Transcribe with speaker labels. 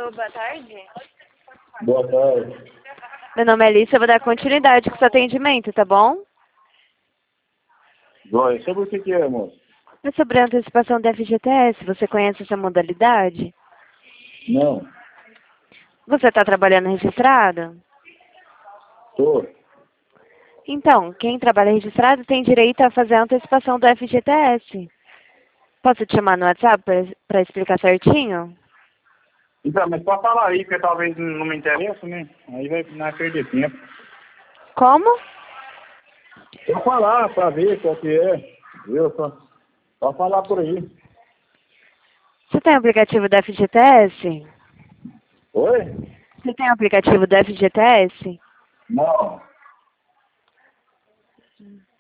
Speaker 1: Alô, boa tarde.
Speaker 2: Boa tarde.
Speaker 1: Meu nome é Alice, eu vou dar continuidade com o seu atendimento, tá bom?
Speaker 2: Joia, sobre o que é, moço?
Speaker 1: É sobre a antecipação da FGTS, você conhece essa modalidade?
Speaker 2: Não.
Speaker 1: Você está trabalhando registrado?
Speaker 2: Tô.
Speaker 1: Então, quem trabalha registrado tem direito a fazer a antecipação do FGTS. Posso te chamar no WhatsApp para explicar certinho?
Speaker 2: Então, mas pode falar aí, porque talvez não me interessa, né? Aí vai perder tempo.
Speaker 1: Como?
Speaker 2: Pode falar pra ver qual que é. Viu? Pode falar por aí.
Speaker 1: Você tem o aplicativo do FGTS?
Speaker 2: Oi?
Speaker 1: Você tem o aplicativo do FGTS?
Speaker 2: Não.